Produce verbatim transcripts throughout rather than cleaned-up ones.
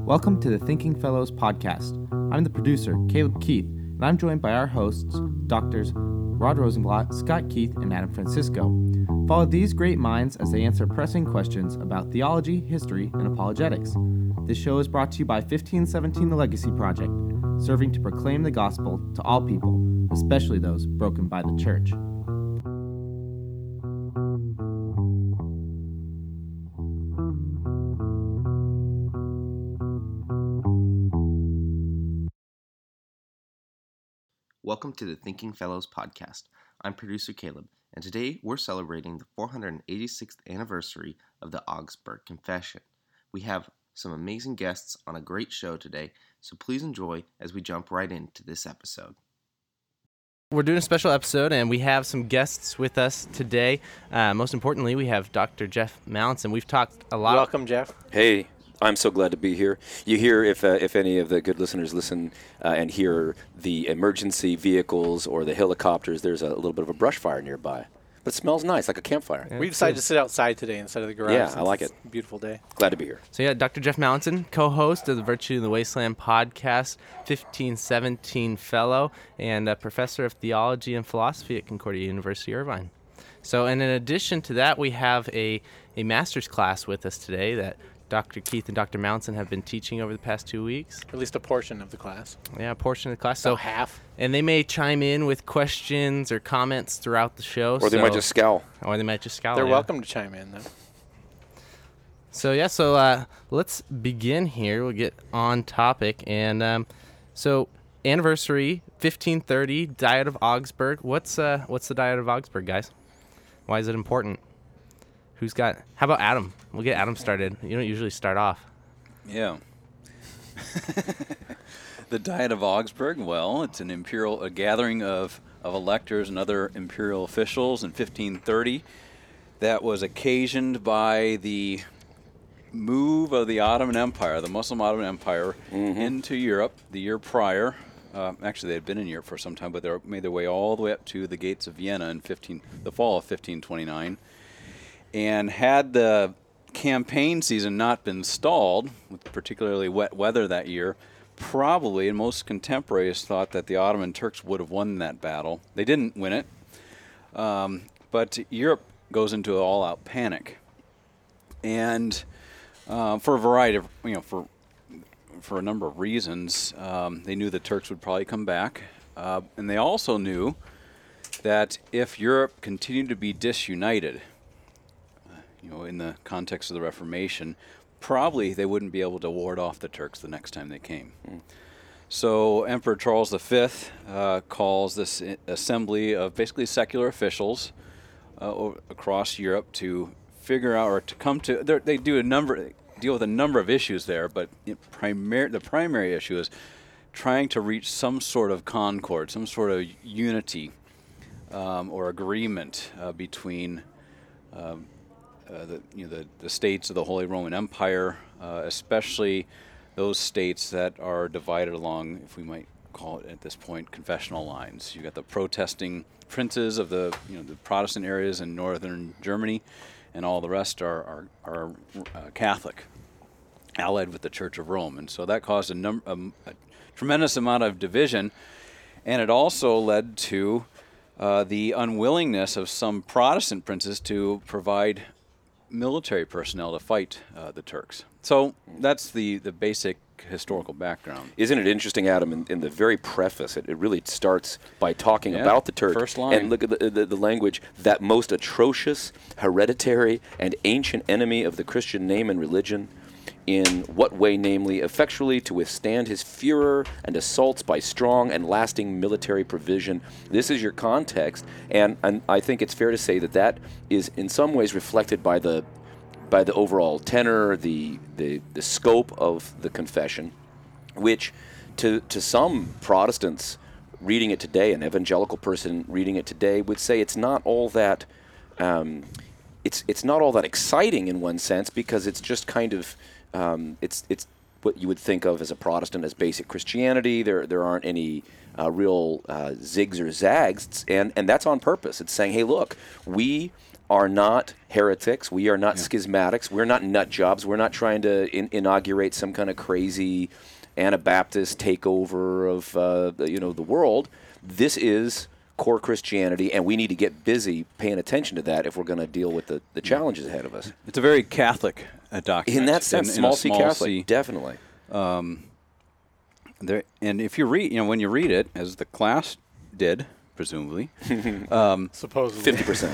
Welcome to the Thinking Fellows podcast. I'm the producer, Caleb Keith, and I'm joined by our hosts, Doctors Rod Rosenblatt, Scott Keith, and Adam Francisco. Follow these great minds as they answer pressing questions about theology, history, and apologetics. This show is brought to you by fifteen seventeen The Legacy Project, serving to proclaim the gospel to all people, especially those broken by the church. Welcome to the Thinking Fellows podcast. I'm producer Caleb, and today we're celebrating the four hundred eighty-sixth anniversary of the Augsburg Confession. We have some amazing guests on a great show today, so please enjoy as we jump right into this episode. We're doing a special episode, and we have some guests with us today. Uh, most importantly, we have Doctor Jeff Mallinson. We've talked a lot. Welcome, Jeff. Hey. I'm so glad to be here. You hear, if uh, if any of the good listeners listen uh, and hear the emergency vehicles or the helicopters, there's a little bit of a brush fire nearby. But it smells nice, like a campfire. Yeah, we decided to sit outside today instead of the garage. Yeah, I like it. It's a beautiful day. Glad to be here. So yeah, Doctor Jeff Mallinson, co-host of the Virtue in the Wasteland podcast, fifteen seventeen fellow, and a professor of theology and philosophy at Concordia University, Irvine. So, and in addition to that, we have a, a master's class with us today that Doctor Keith and Doctor Mallinson have been teaching over the past two weeks. At least a portion of the class. Yeah, a portion of the class. So so half. And they may chime in with questions or comments throughout the show. Or they so, might just scowl. Or they might just scowl. They're yeah. welcome to chime in, though. So, yeah, so uh, let's begin here. We'll get on topic. And um, so, anniversary, fifteen thirty, Diet of Augsburg. What's uh, what's the Diet of Augsburg, guys? Why is it important? Who's got... How about Adam? We'll get Adam started. You don't usually start off. Yeah. The Diet of Augsburg, well, it's an imperial a gathering of, of electors and other imperial officials in fifteen thirty that was occasioned by the move of the Ottoman Empire, the Muslim Ottoman Empire, mm-hmm. into Europe the year prior. Uh, actually, they had been in Europe for some time, but they made their way all the way up to the gates of Vienna in fifteen, the fall of fifteen twenty-nine. And had the campaign season not been stalled, with particularly wet weather that year, probably, and most contemporaries thought that the Ottoman Turks would have won that battle. They didn't win it, um, but Europe goes into an all-out panic. And uh, for a variety of, you know, for for a number of reasons, um, they knew the Turks would probably come back. Uh, and they also knew that if Europe continued to be disunited, you know, in the context of the Reformation, probably they wouldn't be able to ward off the Turks the next time they came. Mm. So Emperor Charles the Fifth uh, calls this I- assembly of basically secular officials uh, o- across Europe to figure out, or to come to, they do a number, deal with a number of issues there, but it primar- the primary issue is trying to reach some sort of concord, some sort of unity um, or agreement uh, between um, Uh, the, you know, the, the states of the Holy Roman Empire, uh, especially those states that are divided along, if we might call it at this point, confessional lines. You've got the protesting princes of the, you know, the Protestant areas in northern Germany, and all the rest are, are, are uh, Catholic, allied with the Church of Rome. And so that caused a, num- a, a tremendous amount of division, and it also led to uh, the unwillingness of some Protestant princes to provide military personnel to fight uh, the Turks. So that's the, the basic historical background. Isn't it interesting, Adam, in, in the very preface, it, it really starts by talking yeah, about the Turks. First line. And look at the, the, the language, that most atrocious, hereditary, and ancient enemy of the Christian name and religion, in what way, namely, effectually to withstand his furor and assaults by strong and lasting military provision. This is your context, and, and I think it's fair to say that that is in some ways reflected by the by the overall tenor, the the, the scope of the confession, which to to some Protestants reading it today, an evangelical person reading it today, would say it's not all that um, it's it's not all that exciting in one sense, because it's just kind of Um, it's it's what you would think of as a Protestant as basic Christianity. There there aren't any uh, real uh, zigs or zags, and and that's on purpose. It's saying, hey, look, we are not heretics. We are not Yeah. schismatics. We're not nut jobs. We're not trying to in- inaugurate some kind of crazy Anabaptist takeover of uh, you know the world. This is core Christianity, and we need to get busy paying attention to that if we're going to deal with the, the challenges ahead of us. It's a very Catholic uh, document. In that sense, in, in small a c small Catholic, C. definitely. There, and if you read, you know, when you read it, as the class did, presumably, Supposedly. fifty percent.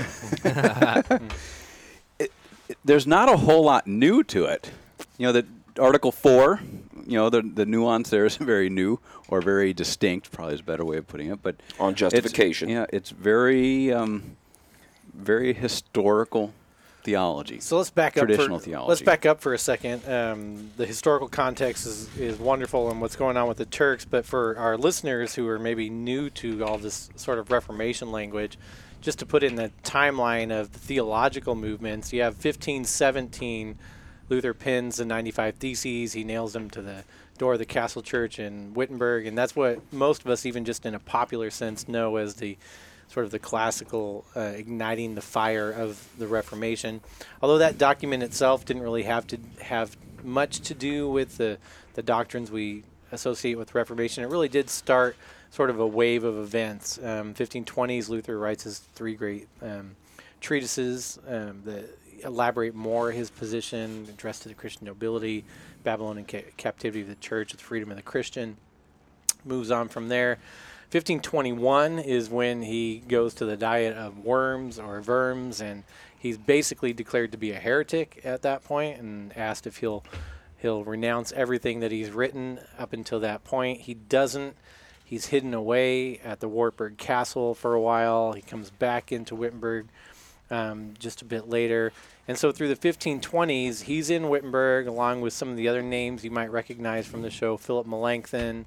there's not a whole lot new to it. You know, the Article four, you know, the the nuance there isn't very new or very distinct, probably is a better way of putting it. But On justification. It's, yeah, it's very, um, very historical theology. So let's back up. Traditional for, theology. Let's back up for a second. Um, the historical context is, is wonderful and what's going on with the Turks, but for our listeners who are maybe new to all this sort of Reformation language, just to put in the timeline of the theological movements, you have fifteen seventeen, Luther pins the ninety-five Theses. He nails them to the door of the Castle Church in Wittenberg, and that's what most of us, even just in a popular sense, know as the sort of the classical uh, igniting the fire of the Reformation. Although that document itself didn't really have to have much to do with the, the doctrines we associate with Reformation, it really did start sort of a wave of events. Um, fifteen twenties, Luther writes his three great um, treatises um, that elaborate more his position addressed to the Christian nobility, Babylonian ca captivity of the church, the freedom of the Christian. Moves on from there. fifteen twenty-one is when he goes to the diet of worms or verms, and he's basically declared to be a heretic at that point and asked if he'll he'll renounce everything that he's written up until that point. He doesn't. He's hidden away at the Wartburg Castle for a while. He comes back into Wittenberg um, just a bit later. And so through the fifteen twenties, he's in Wittenberg along with some of the other names you might recognize from the show, Philip Melanchthon,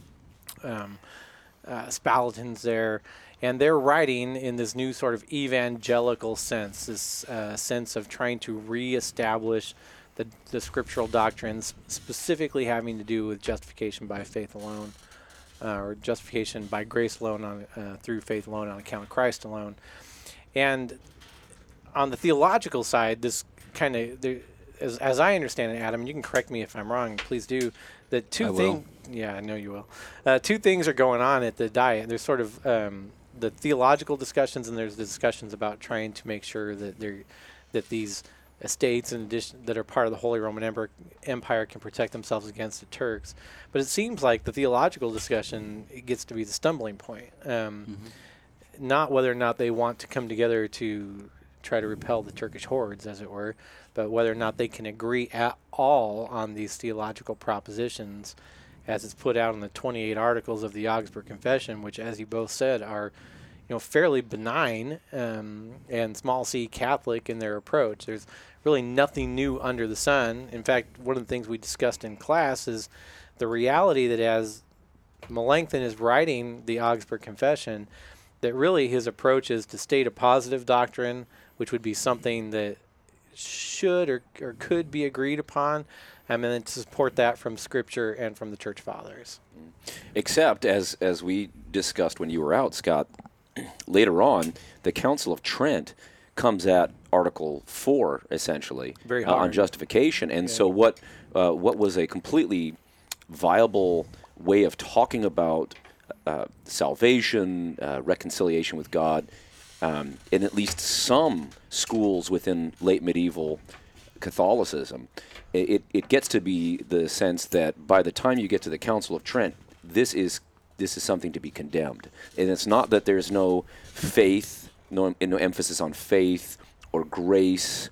um, uh, Spalatin's there, and they're writing in this new sort of evangelical sense, this uh, sense of trying to reestablish the, the scriptural doctrines, specifically having to do with justification by faith alone, uh, or justification by grace alone, on, uh, through faith alone, on account of Christ alone. And on the theological side, this kind of, as, as I understand it, Adam, you can correct me if I'm wrong, please do, that two I will. things, yeah, I know you will, uh, two things are going on at the diet. There's sort of um, the theological discussions, and there's the discussions about trying to make sure that they're, that these estates in addition that are part of the Holy Roman Empire, Empire can protect themselves against the Turks. But it seems like the theological discussion, it gets to be the stumbling point. Um, mm-hmm. Not whether or not they want to come together to try to repel the Turkish hordes, as it were, but whether or not they can agree at all on these theological propositions as it's put out in the twenty-eight articles of the Augsburg Confession, which, as you both said, are you know, fairly benign um, and small c Catholic in their approach. There's really nothing new under the sun. In fact, one of the things we discussed in class is the reality that as Melanchthon is writing the Augsburg Confession, that really his approach is to state a positive doctrine, which would be something that should or, or could be agreed upon, and then to support that from Scripture and from the Church Fathers. Except, as as we discussed when you were out, Scott, later on, the Council of Trent comes at Article four, essentially, Very uh, on hard. justification. And Yeah. so what uh, what was a completely viable way of talking about uh, salvation, uh, reconciliation with God, um, in at least some schools within late medieval Catholicism, it, it gets to be the sense that by the time you get to the Council of Trent, this is this is something to be condemned. And it's not that there's no faith, no, no emphasis on faith or grace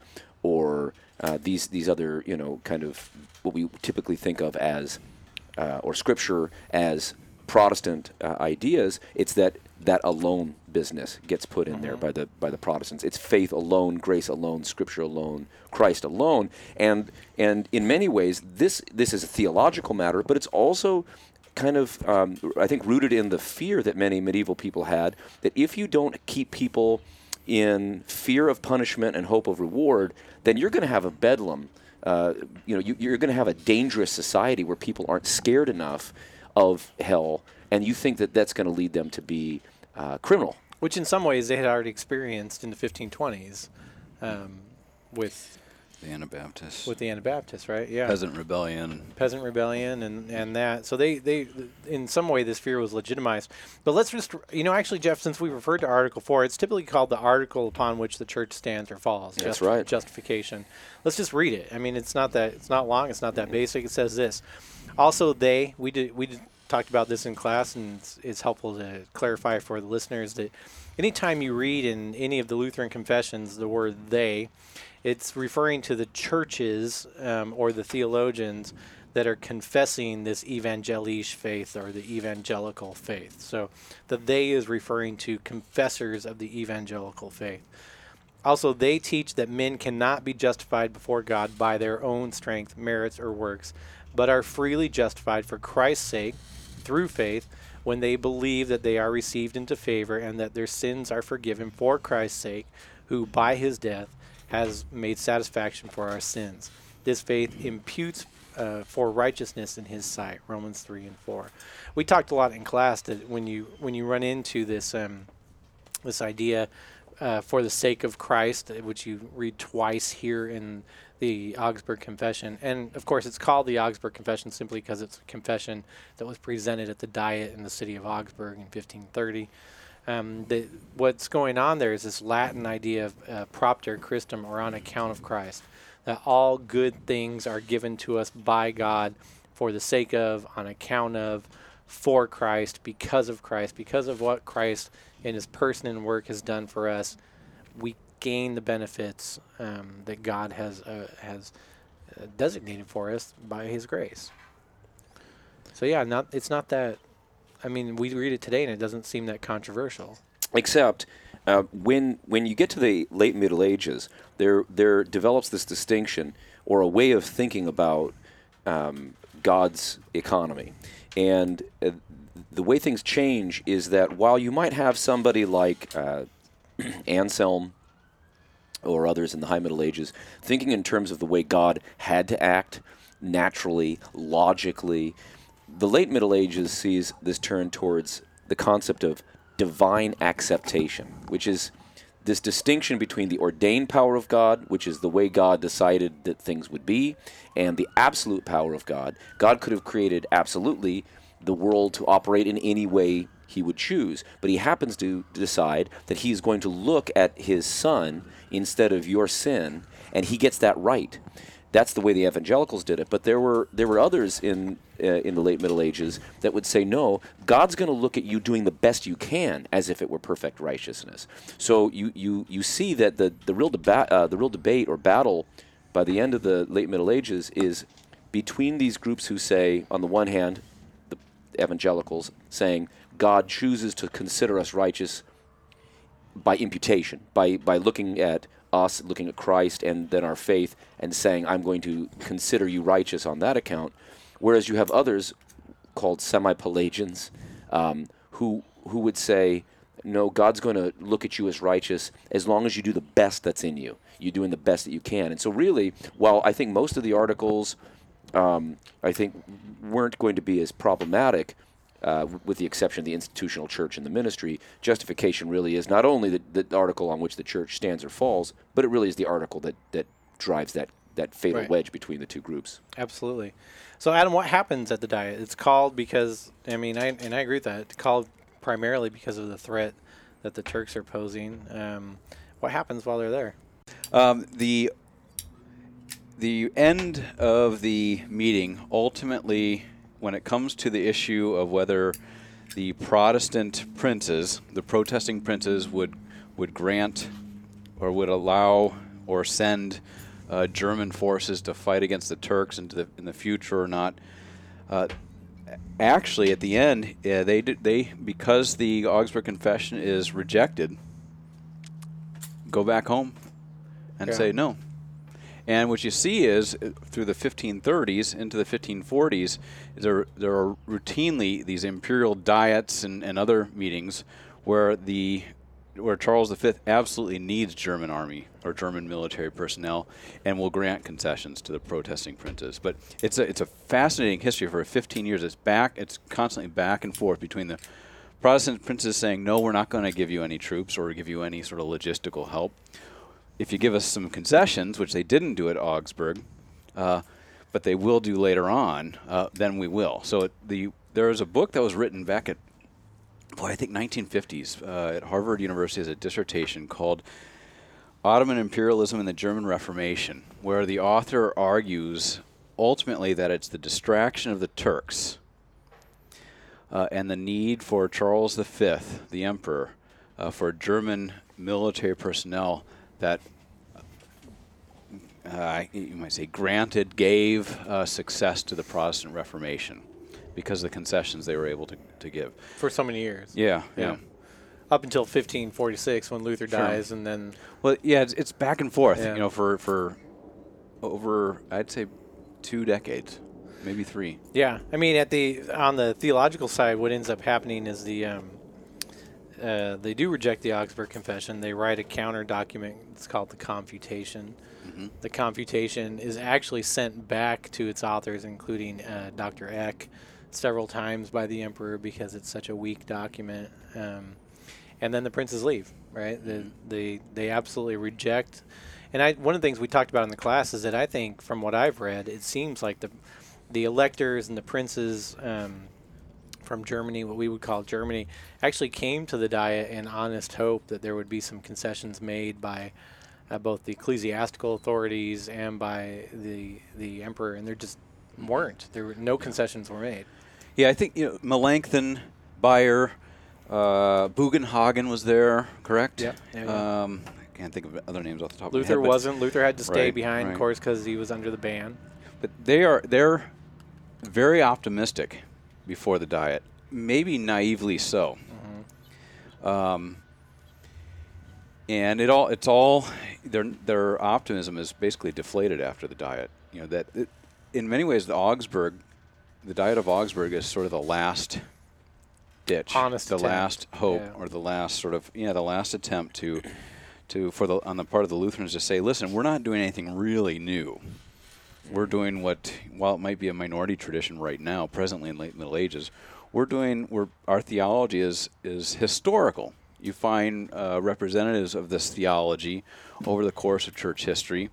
or uh, these these other, you know, kind of what we typically think of as, uh, or Scripture as Protestant uh, ideas. It's that that alone business gets put in mm-hmm. there by the by the Protestants. It's faith alone, grace alone, Scripture alone, Christ alone, and and in many ways this this is a theological matter, but it's also kind of um, I think rooted in the fear that many medieval people had that if you don't keep people in fear of punishment and hope of reward, then you're going to have a bedlam. Uh, you know, you, you're going to have a dangerous society where people aren't scared enough of hell, and you think that that's going to lead them to be uh, criminal. Which in some ways they had already experienced in the fifteen twenties. um, with The Anabaptists. with the Anabaptists, right? Yeah. Peasant Rebellion. Peasant Rebellion and, and that. So they, they, in some way, this fear was legitimized. But let's just, you know, actually, Jeff, since we referred to Article four, it's typically called the article upon which the church stands or falls. That's Justi- right. Justification. Let's just read it. I mean, it's not that, it's not long, it's not that basic. It says this. Also, they, we did, we did, talked about this in class, and it's, it's helpful to clarify for the listeners that anytime you read in any of the Lutheran confessions the word they, it's referring to the churches um, or the theologians that are confessing this evangelische faith or the evangelical faith. So the they is referring to confessors of the evangelical faith. Also, they teach that men cannot be justified before God by their own strength, merits, or works, but are freely justified for Christ's sake through faith when they believe that they are received into favor and that their sins are forgiven for Christ's sake, who by his death has made satisfaction for our sins. This faith imputes uh, for righteousness in his sight, Romans three and four. We talked a lot in class that when you when you run into this um, this idea uh, for the sake of Christ, which you read twice here in the Augsburg Confession, and of course it's called the Augsburg Confession simply because it's a confession that was presented at the Diet in the city of Augsburg in fifteen thirty. Um, the, what's going on there is this Latin idea of uh, propter Christum, or on account of Christ, that all good things are given to us by God for the sake of, on account of, for Christ, because of Christ, because of what Christ in his person and work has done for us. We gain the benefits um, that God has uh, has uh, designated for us by his grace. So yeah, not it's not that. I mean, we read it today and it doesn't seem that controversial. Except uh, when when you get to the late Middle Ages, there there develops this distinction or a way of thinking about um, God's economy. And uh, the way things change is that while you might have somebody like uh, Anselm or others in the High Middle Ages thinking in terms of the way God had to act naturally, logically, the late Middle Ages sees this turn towards the concept of divine acceptation, which is this distinction between the ordained power of God, which is the way God decided that things would be, and the absolute power of God. God could have created absolutely the world to operate in any way he would choose, but he happens to decide that he's going to look at his son instead of your sin, and he gets that right. That's the way the evangelicals did it. But there were there were others in uh, in the late Middle Ages that would say, no, God's going to look at you doing the best you can, as if it were perfect righteousness. So you you, you see that the the real deba- uh, the real debate or battle by the end of the late Middle Ages is between these groups who say, on the one hand, the evangelicals saying God chooses to consider us righteous by imputation, by by looking at us, looking at Christ and then our faith, and saying, I'm going to consider you righteous on that account. Whereas you have others called semi-Pelagians um, who who would say, no, God's going to look at you as righteous as long as you do the best that's in you. You're doing the best that you can. And so really, while I think most of the articles, um, I think, weren't going to be as problematic, Uh, with the exception of the institutional church and the ministry, justification really is not only the, the article on which the church stands or falls, but it really is the article that, that drives that, that fatal Right. wedge between the two groups. Absolutely. So, Adam, what happens at the Diet? It's called because, I mean, I, and I agree with that. It's called primarily because of the threat that the Turks are posing. Um, what happens while they're there? Um, the the end of the meeting ultimately, when it comes to the issue of whether the Protestant princes, the protesting princes, would would grant or would allow or send uh, German forces to fight against the Turks into the, in the future or not, uh, actually at the end, uh, they did, they because the Augsburg Confession is rejected, go back home and Yeah. say no. And what you see is, uh, through the fifteen thirties into the fifteen forties, is there, there are routinely these imperial diets and, and other meetings where the where Charles the Fifth absolutely needs German army or German military personnel and will grant concessions to the protesting princes. But it's a it's a fascinating history for fifteen years. It's back. It's constantly back and forth between the Protestant princes saying, no, we're not going to give you any troops or give you any sort of logistical help, if you give us some concessions, which they didn't do at Augsburg, uh, but they will do later on, uh, then we will. So it, the there is a book that was written back at, boy, I think nineteen fifties uh, at Harvard University as a dissertation called Ottoman Imperialism and the German Reformation, where the author argues ultimately that it's the distraction of the Turks uh, and the need for Charles the Fifth, the emperor, uh, for German military personnel that uh, you might say granted, gave uh, success to the Protestant Reformation because of the concessions they were able to, to give. For so many years. Yeah, yeah. Yeah. Up until fifteen forty-six when Luther Sure. dies, and then Well, yeah, it's, it's back and forth, Yeah. you know, for, for over, I'd say, two decades, maybe three. yeah, I mean, at the on the theological side, what ends up happening is the um, uh, they do reject the Augsburg Confession. They write a counter document. It's called the Confutation. Mm-hmm. The Confutation is actually sent back to its authors, including uh, Doctor Eck, several times by the emperor because it's such a weak document. Um, and then the princes leave, right? The, they they absolutely reject. And I one of the things we talked about in the class is that I think, from what I've read, it seems like the the electors and the princes um, from Germany, what we would call Germany, actually came to the Diet in honest hope that there would be some concessions made by uh, both the ecclesiastical authorities and by the the emperor, and there just weren't. There were no concessions were made. Yeah, I think, you know, Melanchthon, Bayer, uh, Bugenhagen was there, correct? Yep. Yeah, yeah. Um, I can't think of other names off the top of my head. Luther but- wasn't. Luther had to stay Right, behind, right. of course, because he was under the ban. But they are they're very optimistic before the Diet, maybe naively so. Um, and it all it's all their their optimism is basically deflated after the Diet. You know that it, in many ways the Augsburg, the Diet of Augsburg is sort of the last ditch, Honest the attempt. last hope, Yeah. or the last sort of yeah the last attempt to to for the on the part of the Lutherans to say, listen, we're not doing anything really new. We're doing what, while it might be a minority tradition right now, presently in late Middle Ages, we're doing, we're, our theology is, is historical. You find uh, representatives of this theology over the course of church history.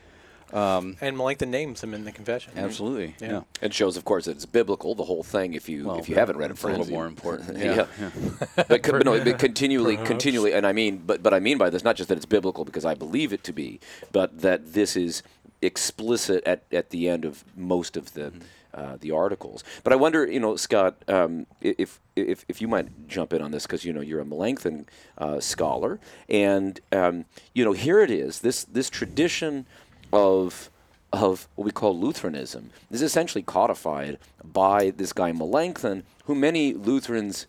Um, And Melanchthon names him in the confession. absolutely, Yeah. yeah. It shows, of course, that it's biblical, the whole thing. If you Well, if you haven't read it, it's a little friends, you- more important. yeah. yeah. But, co- but no, but continually, Perhaps. continually, and I mean, but but I mean by this not just that it's biblical because I believe it to be, but that this is explicit at, at the end of most of the uh, the articles. But I wonder, you know, Scott, um, if if if you might jump in on this because you know you're a Melanchthon uh, scholar, and um, you know here it is this this tradition of of what we call Lutheranism is essentially codified by this guy Melanchthon, who many Lutherans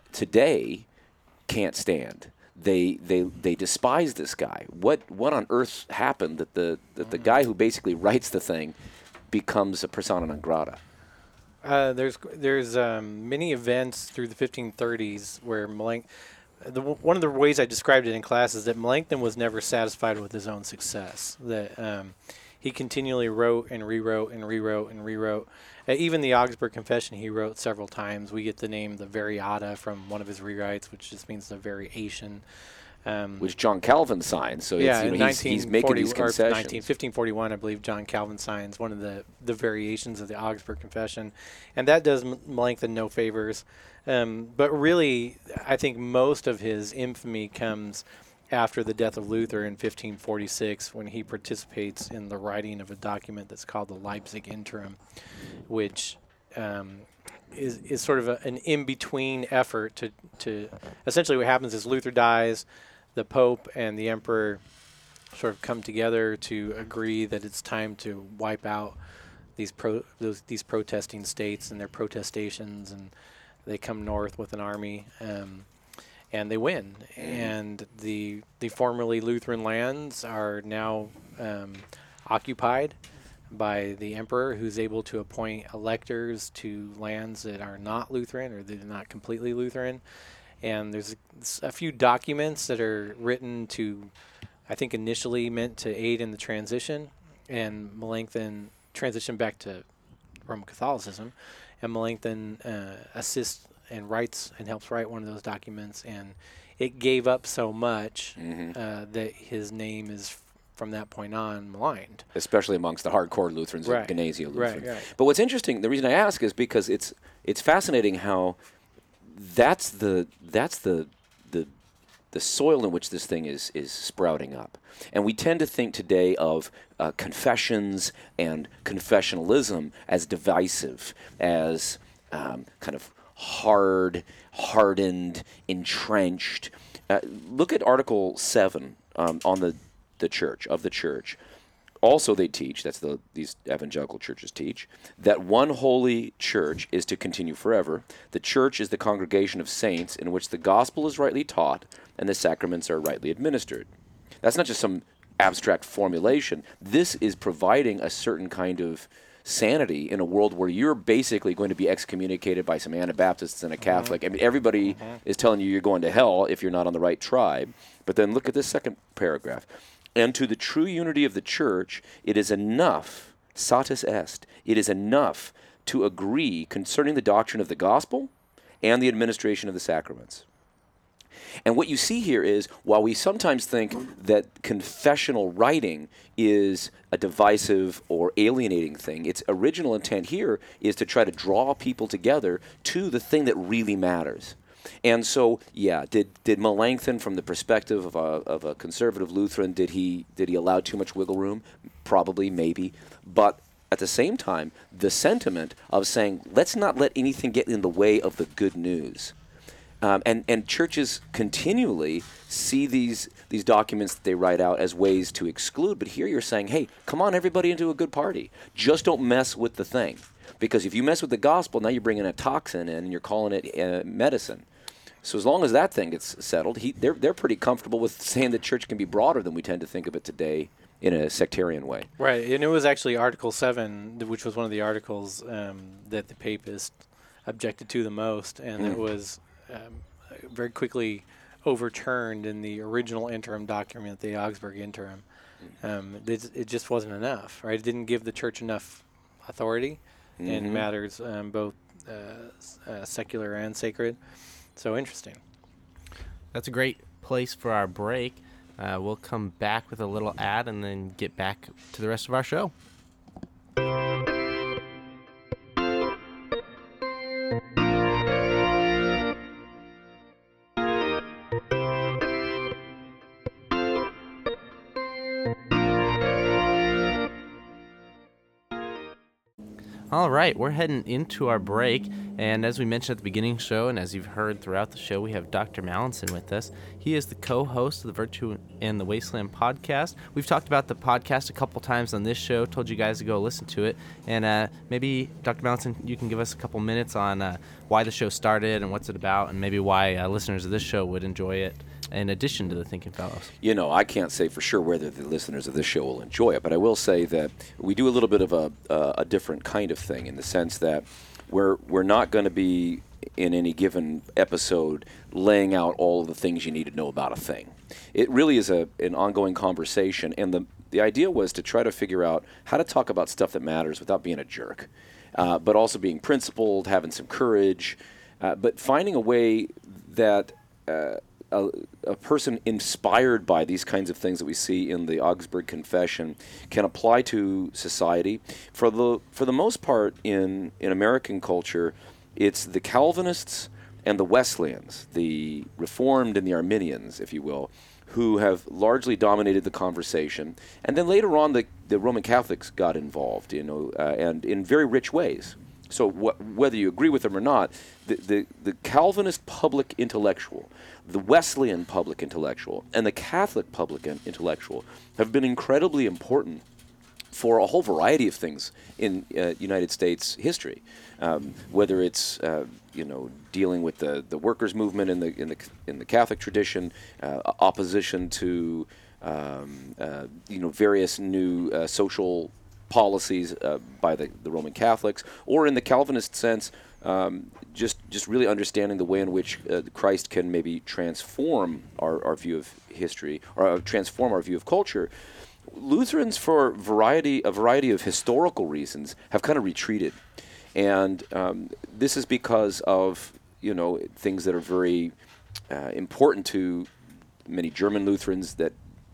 today can't stand. They they they despise this guy. What what on earth happened that the that the guy who basically writes the thing becomes a persona non grata? Uh, there's there's um, many events through the fifteen thirties where Melanch- the, one of the ways I described it in class is that Melanchthon was never satisfied with his own success. That um, he continually wrote and rewrote and rewrote and rewrote. Uh, even the Augsburg Confession he wrote several times. We get the name the Variata from one of his rewrites, which just means the variation. Um, Which John Calvin signed. So yeah, it's, you in know, he's, he's making these nineteen forty or concessions. nineteen, fifteen forty-one, I believe, John Calvin signs one of the, the variations of the Augsburg Confession. And that does M- Melanchthon no favors. Um, but really, I think most of his infamy comes after the death of Luther in fifteen forty-six when he participates in the writing of a document that's called the Leipzig Interim, which um, is, is sort of a, an in-between effort to, to essentially what happens is Luther dies, the Pope and the Emperor sort of come together to agree that it's time to wipe out these pro those these protesting states and their protestations, and they come north with an army, um, and they win. And the the formerly Lutheran lands are now um, occupied by the emperor, who's able to appoint electors to lands that are not Lutheran or that are not completely Lutheran. And there's a few documents that are written to, I think initially meant to aid in the transition, and Melanchthon transitioned back to Roman Catholicism, and Melanchthon uh, assists and writes and helps write one of those documents, and it gave up so much Mhm. uh, that his name is from that point on maligned. Especially amongst the hardcore Lutherans Right. and Gnasia Lutheran. Right, right. But what's interesting, the reason I ask is because it's it's fascinating how that's the that's the the the soil in which this thing is is sprouting up. And we tend to think today of uh, confessions and confessionalism as divisive, as um, kind of hard, hardened, entrenched. Uh, look at Article seven um, on the, the church, of the church. Also they teach, that's the these evangelical churches teach, that one holy church is to continue forever. The church is the congregation of saints in which the gospel is rightly taught and the sacraments are rightly administered. That's not just some abstract formulation. This is providing a certain kind of sanity in a world where you're basically going to be excommunicated by some Anabaptists and a Catholic. I mean, everybody mm-hmm. is telling you you're going to hell if you're not on the right tribe. But then look at this second paragraph. And to the true unity of the church, it is enough, satis est, it is enough to agree concerning the doctrine of the gospel and the administration of the sacraments. And what you see here is, while we sometimes think that confessional writing is a divisive or alienating thing, its original intent here is to try to draw people together to the thing that really matters. And so, yeah, did did Melanchthon, from the perspective of a, of a conservative Lutheran, did he did he allow too much wiggle room? Probably, maybe. But at the same time, the sentiment of saying, let's not let anything get in the way of the good news. Um, and, and churches continually see these these documents that they write out as ways to exclude. But here you're saying, hey, come on, everybody, into a good party. Just don't mess with the thing. Because if you mess with the gospel, now you're bringing a toxin in and you're calling it uh, medicine. So as long as that thing gets settled, he, they're, they're pretty comfortable with saying that church can be broader than we tend to think of it today in a sectarian way. Right, and it was actually Article seven, which was one of the articles um, that the papists objected to the most, and mm. it was um, very quickly overturned in the original interim document, the Augsburg Interim. Um, it, it just wasn't enough, right? It didn't give the church enough authority mm-hmm. in matters um, both uh, uh, secular and sacred. So interesting. That's a great place for our break. Uh, we'll come back with a little ad and then get back to the rest of our show. All right, we're heading into our break, and as we mentioned at the beginning of the show, and as you've heard throughout the show, we have Doctor Mallinson with us. He is the co-host of the Virtue and the Wasteland podcast. We've talked about the podcast a couple times on this show, told you guys to go listen to it, and uh, maybe, Doctor Mallinson, you can give us a couple minutes on uh, why the show started and what's it about, and maybe why uh, listeners of this show would enjoy it in addition to the Thinking Fellows. You know, I can't say for sure whether the listeners of this show will enjoy it, but I will say that we do a little bit of a, uh, a different kind of thing in the sense that we're we're not going to be in any given episode laying out all of the things you need to know about a thing. It really is a an ongoing conversation, and the the idea was to try to figure out how to talk about stuff that matters without being a jerk, uh, but also being principled, having some courage, uh, but finding a way that uh, A, a person inspired by these kinds of things that we see in the Augsburg Confession can apply to society. For the for the most part, in, in American culture, it's the Calvinists and the Wesleyans, the Reformed and the Arminians, if you will, who have largely dominated the conversation. And then later on, the, the Roman Catholics got involved, you know, uh, and in very rich ways. So wh- whether you agree with them or not, the, the, the Calvinist public intellectual, the Wesleyan public intellectual, and the Catholic public intellectual have been incredibly important for a whole variety of things in uh, United States history. Um, whether it's uh, you know dealing with the, the workers' movement in the in the in the Catholic tradition, uh, opposition to um, uh, you know various new uh, social policies uh, by the, the Roman Catholics, or in the Calvinist sense, um, just just really understanding the way in which uh, Christ can maybe transform our, our view of history, or uh, transform our view of culture. Lutherans, for variety a variety of historical reasons, have kind of retreated, and um, this is because of you know things that are very uh, important to many German Lutherans that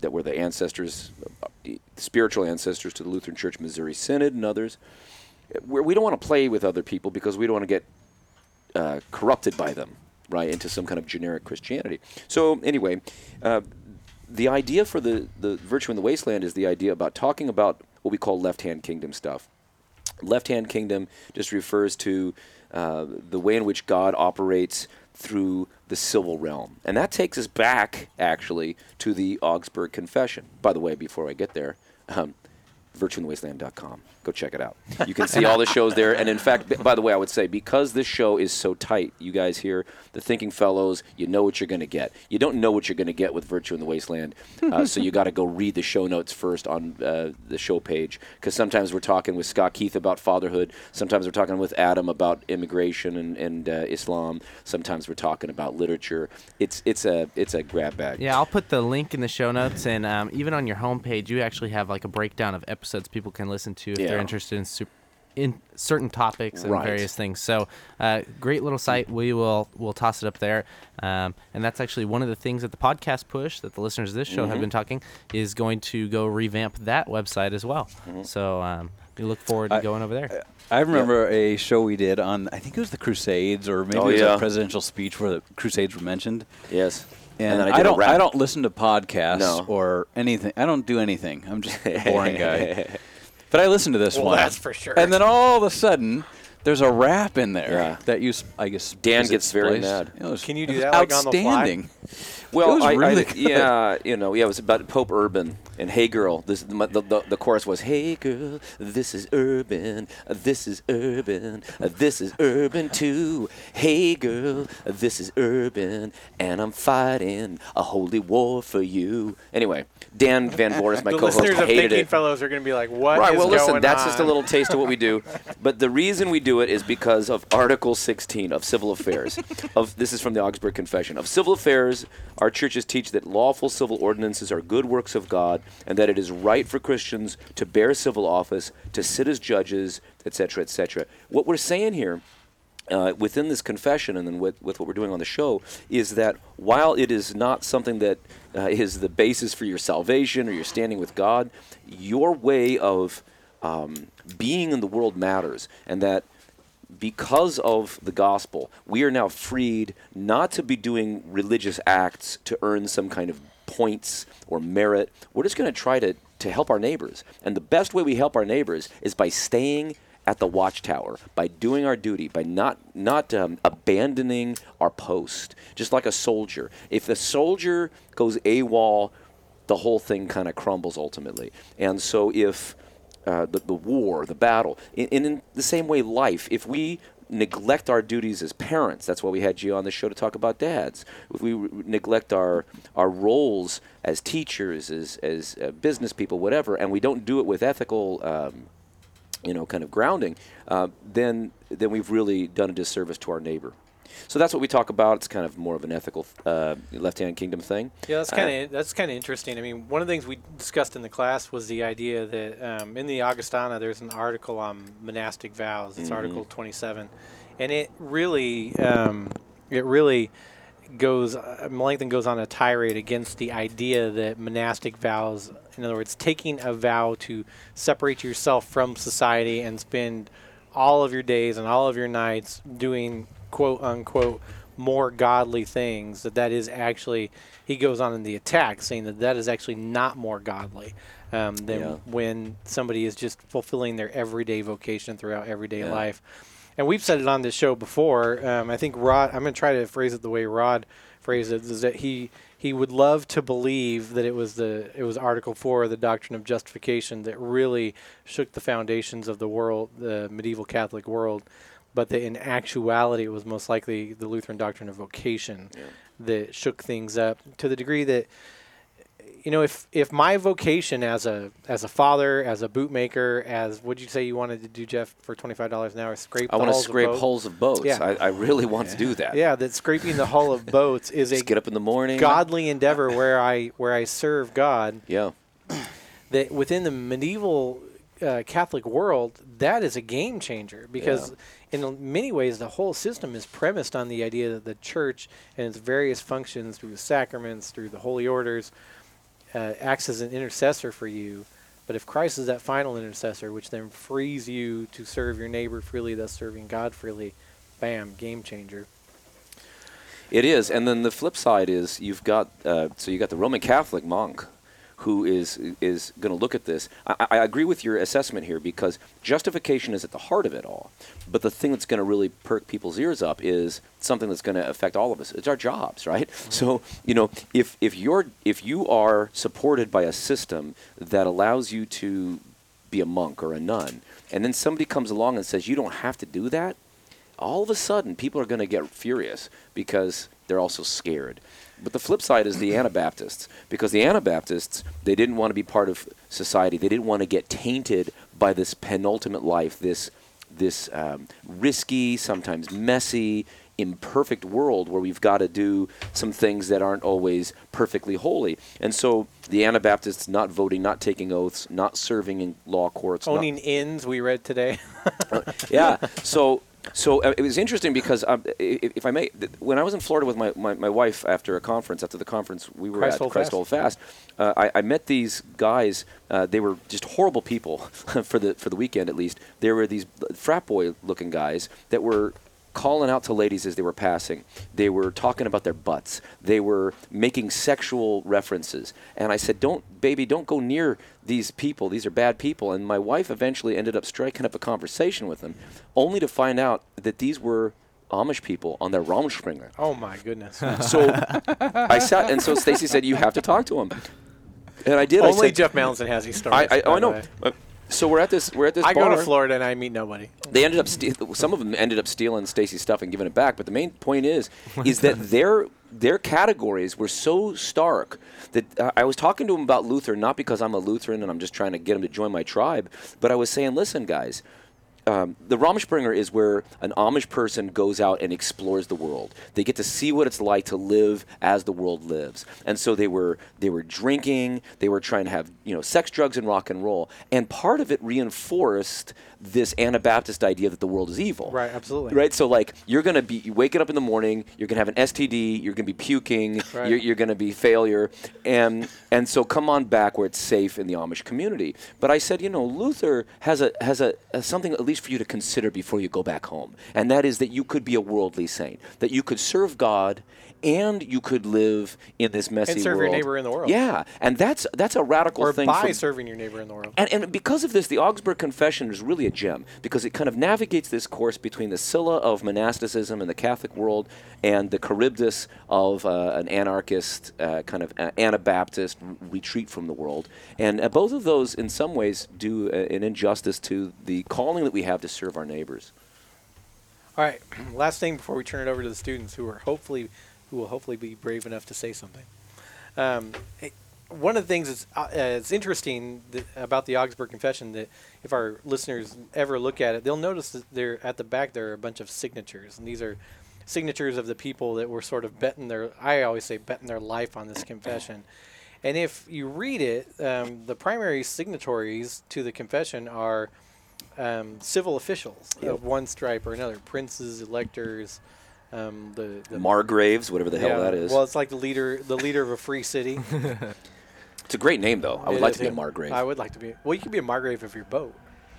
that were the ancestors, uh, spiritual ancestors to the Lutheran Church Missouri Synod and others. Where we don't want to play with other people because we don't want to get uh, corrupted by them, right, into some kind of generic Christianity. So anyway, uh, the idea for the, the Virtue in the Wasteland is the idea about talking about what we call left-hand kingdom stuff. Left-hand kingdom just refers to uh, the way in which God operates through the civil realm. And that takes us back, actually, to the Augsburg Confession. By the way, before I get there, um, virtue in the wasteland dot com. Go check it out. You can see all the shows there. And in fact, b- by the way, I would say because this show is so tight, you guys here, the Thinking Fellows, you know what you're going to get. You don't know what you're going to get with Virtue in the Wasteland, uh, so you got to go read the show notes first on uh, the show page, because sometimes we're talking with Scott Keith about fatherhood. Sometimes we're talking with Adam about immigration and, and uh, Islam. Sometimes we're talking about literature. It's it's a it's a grab bag. Yeah, I'll put the link in the show notes, and um, even on your homepage, you actually have like a breakdown of episodes people can listen to if Yeah. they're interested in super, in certain topics and Right. various things. So, uh, great little site. We will we'll toss it up there, um, and that's actually one of the things that the podcast push that the listeners of this show have been talking is going to go revamp that website as well. So um, we look forward to I- going over there. I remember a show we did on, I think it was the Crusades, or maybe Oh, it was yeah. a presidential speech where the Crusades were mentioned. Yes. And, then I I, did a don't, rap. I don't listen to podcasts No. or anything. I don't do anything. I'm just a boring guy. But I listened to this Well, one. that's for sure. And then all of a sudden, there's a rap in there Yeah. that you, s- I guess, Dan was it gets very spliced? mad. It was- Can you it do was that, like, on the fly? outstanding. Well, It was I, really I, good. yeah, you know, yeah, it was about Pope Urban and "Hey Girl." This the, the the chorus was "Hey girl, this is Urban, this is Urban, this is Urban too. Hey girl, this is Urban, and I'm fighting a holy war for you." Anyway, Dan Van Voris, my the co-host, listeners of hated Thinking it. Fellows are going to be like, "What Right. is Well, listen, going that's on?" just a little taste of what we do. But the reason we do it is because of Article sixteen of Civil Affairs. Of this is from the Augsburg Confession of Civil Affairs. Our churches teach that lawful civil ordinances are good works of God, and that it is right for Christians to bear civil office, to sit as judges, et cetera, et cetera. What we're saying here, uh, within this confession, and then with, with what we're doing on the show, is that while it is not something that uh, is the basis for your salvation or your standing with God, your way of um, being in the world matters, and that because of the gospel, we are now freed not to be doing religious acts to earn some kind of points or merit. We're just going to try to, to help our neighbors. And the best way we help our neighbors is by staying at the watchtower, by doing our duty, by not, not um, abandoning our post, just like a soldier. If a soldier goes AWOL, the whole thing kind of crumbles ultimately. And so if Uh, the, the war, the battle. And in, in the same way, life, if we neglect our duties as parents, that's why we had you on the show to talk about dads. If we re- neglect our our roles as teachers, as, as uh, business people, whatever, and we don't do it with ethical, um, you know, kind of grounding, uh, then then we've really done a disservice to our neighbor. So that's what we talk about. It's kind of more of an ethical uh, left-hand kingdom thing. Yeah, that's Uh, kind of that's kind of interesting. I mean, one of the things we discussed in the class was the idea that um, in the Augustana, there's an article on monastic vows. It's Mhm. Article twenty-seven, and it really um, it really goes uh, Melanchthon goes on a tirade against the idea that monastic vows, in other words, taking a vow to separate yourself from society and spend all of your days and all of your nights doing quote unquote more godly things, that that is actually, he goes on in the attack saying that that is actually not more godly um, than Yeah. when somebody is just fulfilling their everyday vocation throughout everyday Yeah. life. And we've said it on this show before. Um, I think Rod, I'm going to try to phrase it the way Rod phrased it, is that he he would love to believe that it was the it was Article Four of the Doctrine of Justification that really shook the foundations of the world, the medieval Catholic world, but that in actuality it was most likely the Lutheran doctrine of vocation Yeah. that shook things up to the degree that, you know, if if my vocation as a as a father, as a bootmaker, as what'd you say you wanted to do, Jeff, for twenty-five dollars an hour, scrape I the want to hulls of scrape boats? hulls of boats. Yeah. I, I really want to do that. Yeah, that scraping the hull of boats is a Just get up in the morning. godly endeavor where I where I serve God. Yeah. That within the medieval uh, Catholic world, that is a game changer because in many ways the whole system is premised on the idea that the church and its various functions through the sacraments, through the holy orders, uh, acts as an intercessor for you. But if Christ is that final intercessor, which then frees you to serve your neighbor freely, thus serving God freely, bam, game changer. It is, and then the flip side is you've got uh, so you got the Roman Catholic monk who is is going to look at this. I, I agree with your assessment here because justification is at the heart of it all. But the thing that's going to really perk people's ears up is something that's going to affect all of us. It's our jobs, right? Mm-hmm. So you know, if if you're if you are supported by a system that allows you to be a monk or a nun, and then somebody comes along and says you don't have to do that, all of a sudden people are going to get furious because they're also scared. But the flip side is the Anabaptists, because the Anabaptists, they didn't want to be part of society. They didn't want to get tainted by this penultimate life, this this um, risky, sometimes messy, imperfect world where we've got to do some things that aren't always perfectly holy. And so the Anabaptists not voting, not taking oaths, not serving in law courts. Owning inns, we read today. uh, yeah, so... So uh, it was interesting because, um, if, if I may, th- when I was in Florida with my, my, my wife after a conference, after the conference we were Christ at, Hold Christ Fast. Hold Fast, uh, I, I met these guys. Uh, they were just horrible people for the for the weekend, at least. There were these frat boy-looking guys that were calling out to ladies as they were passing. They were talking about their butts. They were making sexual references. And I said, don't, baby, don't go near these people. These are bad people. And my wife eventually ended up striking up a conversation with them, only to find out that these were Amish people on their Raumspringer. Oh, my goodness. So I sat, and so Stacy said, you have to talk to him. And I did. Only I said, Jeff Mallinson has these stories. I, I, oh, by I the know. way. Uh, So we're at this. We're at this I bar. go to Florida and I meet nobody. They ended up. Ste- some of them ended up stealing Stacy's stuff and giving it back. But the main point is, is that their their categories were so stark that uh, I was talking to them about Luther, not because I'm a Lutheran and I'm just trying to get them to join my tribe, but I was saying, listen, guys. Um, the Raumspringer is where an Amish person goes out and explores the world. They get to see what it's like to live as the world lives. And so they were they were drinking, they were trying to have, you know, sex, drugs, and rock and roll. And part of it reinforced this Anabaptist idea that the world is evil. Right, absolutely. Right? So, like, you're going to be waking up in the morning, you're going to have an S T D, you're going to be puking, Right. you're, you're going to be failure. And and so come on back where it's safe in the Amish community. But I said, you know, Luther has a has a, a something at least for you to consider before you go back home. And that is that you could be a worldly saint, that you could serve God and you could live in this messy world. And serve your neighbor in the world. Yeah, and that's that's a radical Or thing. by from- serving your neighbor in the world. and, and because of this, the Augsburg Confession is really a gem because it kind of navigates this course between the Scylla of monasticism in the Catholic world and the Charybdis of uh, an anarchist, uh, kind of uh, Anabaptist r- retreat from the world. And uh, both of those, in some ways, do uh, an injustice to the calling that we have to serve our neighbors. All right, last thing before we turn it over to the students who are hopefully, who will hopefully be brave enough to say something. Um, it- one of the things that's uh, uh, it's interesting that, about the Augsburg Confession that if our listeners ever look at it, they'll notice that there at the back there are a bunch of signatures, and these are signatures of the people that were sort of betting their, I always say betting their life on this confession. And if you read it, um, the primary signatories to the confession are um, civil officials Yep. of one stripe or another, princes, electors, um, the, the Margraves, whatever the hell yeah, that is. Well, it's like the leader, the leader of a free city. It's a great name, though. I would It like is, to be a yeah. Margrave. I would like to be. Well, you could be a Margrave of your boat.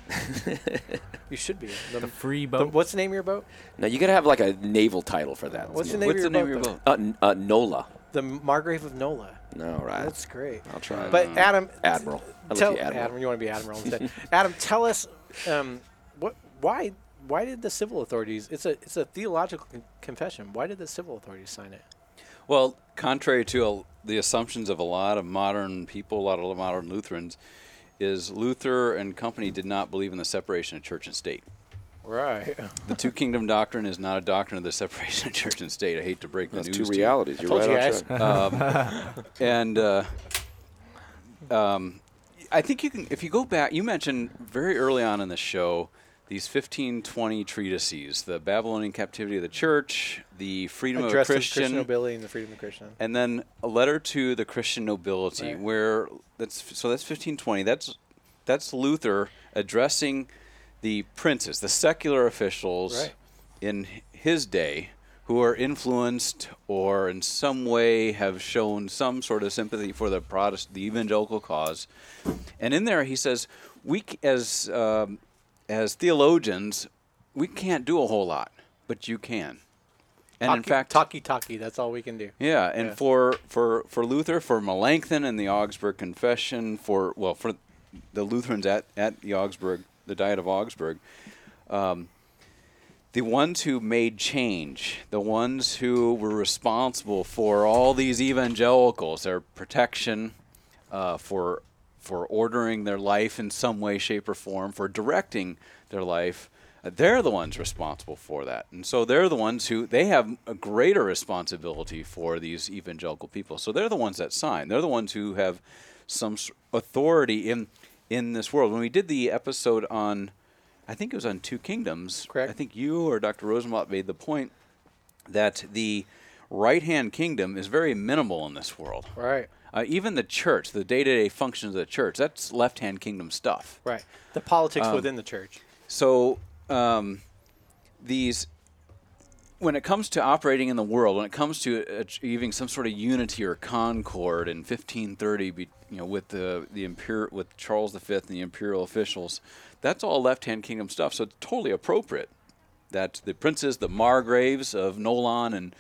You should be. The, The free the- boat. what's the name of your boat? Now, you got to have like a naval title for that. What's the You name know. of What's your the name boat? of your though? boat? Uh, n- uh, Nola. The Margrave of Nola. No, right. That's great. I'll try. But Adam, Admiral. I tell like you, Admiral. Adam, you want to be Admiral instead. Adam, tell us, um, what, why, why did the civil authorities? It's a, it's a theological con- confession. Why did the civil authorities sign it? Well, contrary to a, the assumptions of a lot of modern people, a lot of modern Lutherans, is Luther and company did not believe in the separation of church and state. Right. The two kingdom doctrine is not a doctrine of the separation of church and state. I hate to break the That's news two to you. realities. You're told right you on guys. track. Um, and uh, um, I think you can, if you go back, you mentioned very early on in the show these fifteen twenty treatises, the Babylonian captivity of the church, the freedom Addressed of a to Christian Christian, nobility and the freedom of Christian. and then a letter to the Christian nobility, Right. where that's so that's fifteen twenty. That's that's Luther addressing the princes, the secular officials Right. in his day, who who are influenced or in some way have shown some sort of sympathy for the Protestant, the evangelical cause. And in there he says, we c- as um, as theologians, we can't do a whole lot, but you can. And talkie, in fact, talkie talkie, that's all we can do. yeah, and Yeah. for, for for Luther, for Melanchthon and the Augsburg Confession, for well, for the Lutherans at, at the Augsburg, the Diet of Augsburg, um, the ones who made change, the ones who were responsible for all these evangelicals, their protection, uh, for for ordering their life in some way, shape, or form, for directing their life, uh, they're the ones responsible for that. And so they're the ones who, they have a greater responsibility for these evangelical people. So they're the ones that sign. They're the ones who have some s- authority in in this world. When we did the episode on, I think it was on Two Kingdoms, Correct. I think you or Doctor Rosenblatt made the point that the right-hand kingdom is very minimal in this world. Right, Uh, even the church, the day-to-day functions of the church, that's left-hand kingdom stuff. right. The politics Um, within the church. So um, these, when it comes to operating in the world, when it comes to achieving some sort of unity or concord in fifteen thirty, be, you know, with the the imperial, with Charles the Fifth and the imperial officials, that's all left-hand kingdom stuff. So it's totally appropriate that the princes, the Margraves of Nolan and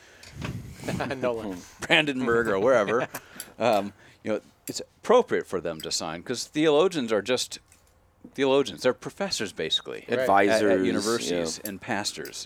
Nolan. Brandenburg or wherever, um, you know, it's appropriate for them to sign because theologians are just theologians. They're professors basically Right. Advisors. at, at you universities know. and pastors.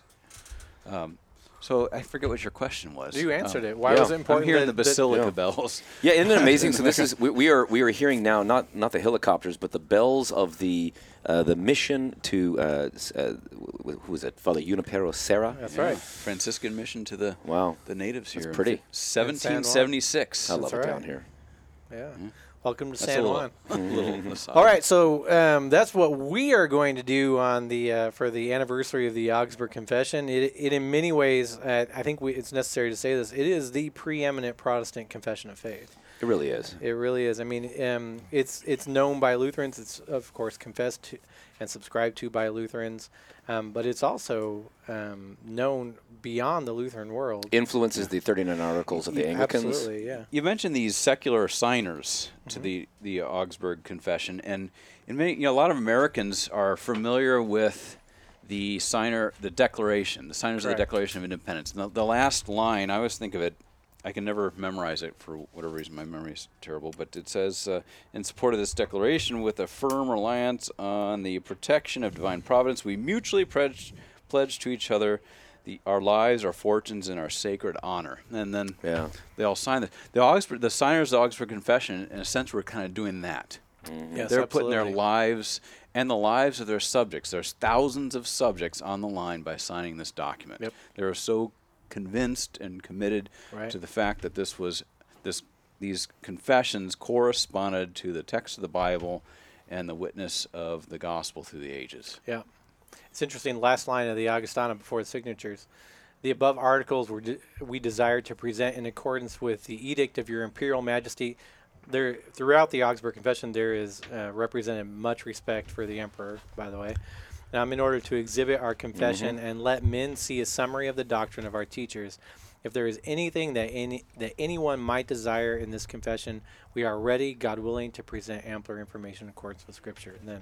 Um, so I forget what your question was. You answered Um, it. Why yeah. was it I'm important? hearing that- the that- basilica yeah. bells. Yeah, isn't it amazing? So this is we, we are we are hearing now not not the helicopters, but the bells of the uh, the mission to uh, s- uh, wh- who was it? Father Junipero Serra. That's Yeah. right. Franciscan mission to the Wow, the natives That's here. pretty. seventeen seventy-six. I love it right. down here. Yeah. Welcome to That's San a Juan. little, little aside. All right, so um, that's what we are going to do on the uh, for the anniversary of the Augsburg Confession. It, it in many ways, uh, I think we, it's necessary to say this. It is the preeminent Protestant confession of faith. It really is. It really is. I mean, um, it's it's known by Lutherans. It's of course confessed to and subscribed to by Lutherans, um, but it's also um, known beyond the Lutheran world. Influences the thirty-nine Articles of the Yeah, Anglicans. Absolutely, yeah. You mentioned these secular signers Mm-hmm. to the, the Augsburg Confession, and in many, you know, a lot of Americans are familiar with the signer, the Declaration, the signers Correct. of the Declaration of Independence. And the, the last line, I always think of it, I can never memorize it for whatever reason, my memory is terrible, but it says, uh, in support of this declaration, with a firm reliance on the protection of divine providence, we mutually pledge, pledge to each other the, our lives, our fortunes, and our sacred honor. And then Yeah. they all signed it. The Augsburg, the signers of the Augsburg Confession, in a sense, were kind of doing that. Yes, They're putting their absolutely. lives and the lives of their subjects. There's thousands of subjects on the line by signing this document. Yep. They are so convinced and committed Right. to the fact that this was this these confessions corresponded to the text of the Bible and the witness of the gospel through the ages. Yeah. It's interesting, last line of the Augustana before the signatures. The above articles were de- we desire to present in accordance with the edict of your imperial majesty. There, throughout the Augsburg Confession, there is uh, represented much respect for the emperor, by the way. Um, in order to exhibit our confession and let men see a summary of the doctrine of our teachers. If there is anything that any that anyone might desire in this confession, we are ready, God willing, to present ampler information in accordance with Scripture. And then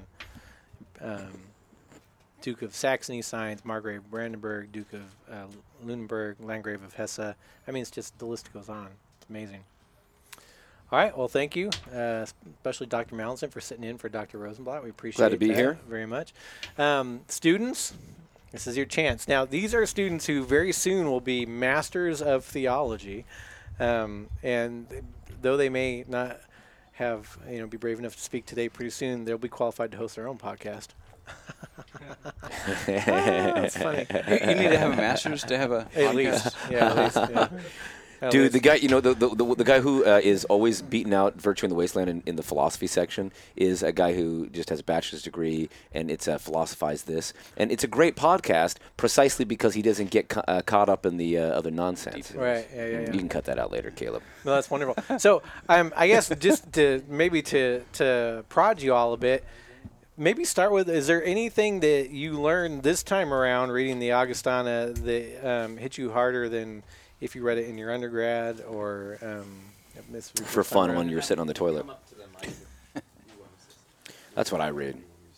um, Duke of Saxony signs, Margrave of Brandenburg, Duke of uh, Lunenburg, Landgrave of Hesse. I mean, it's just, the list goes on. It's amazing. All right, well, thank you, uh, especially Doctor Mallinson for sitting in for Doctor Rosenblatt. We appreciate Glad to be that here. very much. Um, students, this is your chance. Now, these are students who very soon will be masters of theology, um, and though they may not have, you know, be brave enough to speak today, pretty soon they'll be qualified to host their own podcast. Ah, that's funny. you, you need to have a master's to have a At podcast. least, yeah, at least, yeah. At Dude, least. the guy, you know, the the, the, the guy who uh, is always beating out Virtue in the Wasteland in, in the philosophy section is a guy who just has a bachelor's degree, and it's uh, Philosophize This. And it's a great podcast precisely because he doesn't get ca- uh, caught up in the uh, other nonsense. Right, yeah, yeah, yeah. You can cut that out later, Caleb. No, that's wonderful. So, um, I guess just to maybe to to prod you all a bit, maybe start with, is there anything that you learned this time around reading the Augustana that um, hit you harder than if you read it in your undergrad or um, this For this time fun around? when you're sitting on the toilet. That's what I read.